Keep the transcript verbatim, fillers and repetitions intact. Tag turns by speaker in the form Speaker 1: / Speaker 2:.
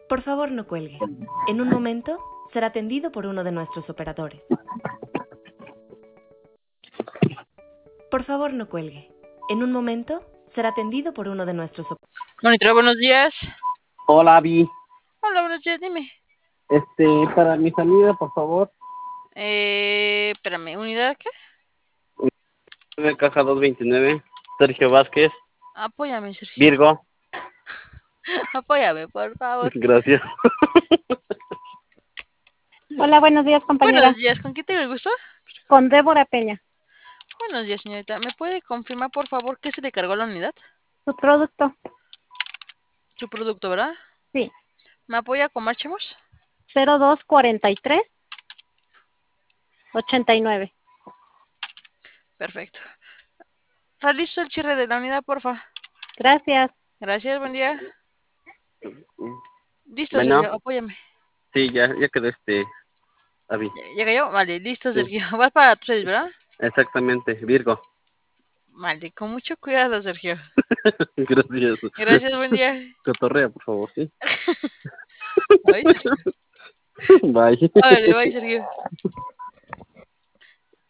Speaker 1: Por favor, no cuelgue. En un momento será atendido por uno de nuestros operadores. Por favor, no cuelgue. En un momento será atendido por uno de nuestros operadores.
Speaker 2: Monitor, buenos días.
Speaker 3: Hola, Abby.
Speaker 2: Hola, buenos días, dime.
Speaker 3: Este, para mi salida, por favor.
Speaker 2: Eh, espérame, ¿unidad qué?
Speaker 3: De caja doscientos veintinueve, Sergio Vázquez,
Speaker 2: Apóyame, Sergio.
Speaker 3: Virgo.
Speaker 2: Apóyame, por favor.
Speaker 3: Gracias.
Speaker 4: Hola, buenos días, compañera.
Speaker 2: Buenos días, ¿con quién tengo el gusto?
Speaker 4: Con Débora Peña.
Speaker 2: Buenos días, señorita. ¿Me puede confirmar, por favor, qué se le cargó a la unidad?
Speaker 4: Su producto.
Speaker 2: Su producto, ¿verdad?
Speaker 4: Sí.
Speaker 2: ¿Me apoya con marchemos?
Speaker 4: cero dos cuarenta y tres ochenta y nueve.
Speaker 2: Perfecto. Realizo el cierre de la unidad, porfa.
Speaker 4: Gracias.
Speaker 2: Gracias, buen día. Listo,
Speaker 3: Bueno.
Speaker 2: Sergio, apóyame.
Speaker 3: Sí, ya, ya quedó este, Abby.
Speaker 2: ¿Ya cayó? Vale, listo,
Speaker 3: Sí.
Speaker 2: Sergio. Vas para tu seis, ¿verdad?
Speaker 3: Exactamente, Virgo.
Speaker 2: Vale, con mucho cuidado, Sergio.
Speaker 3: Gracias.
Speaker 2: Gracias, buen día.
Speaker 3: Cotorrea, por favor, ¿sí?
Speaker 2: Ay, Sergio.
Speaker 3: Bye.
Speaker 2: Vale, bye, Sergio.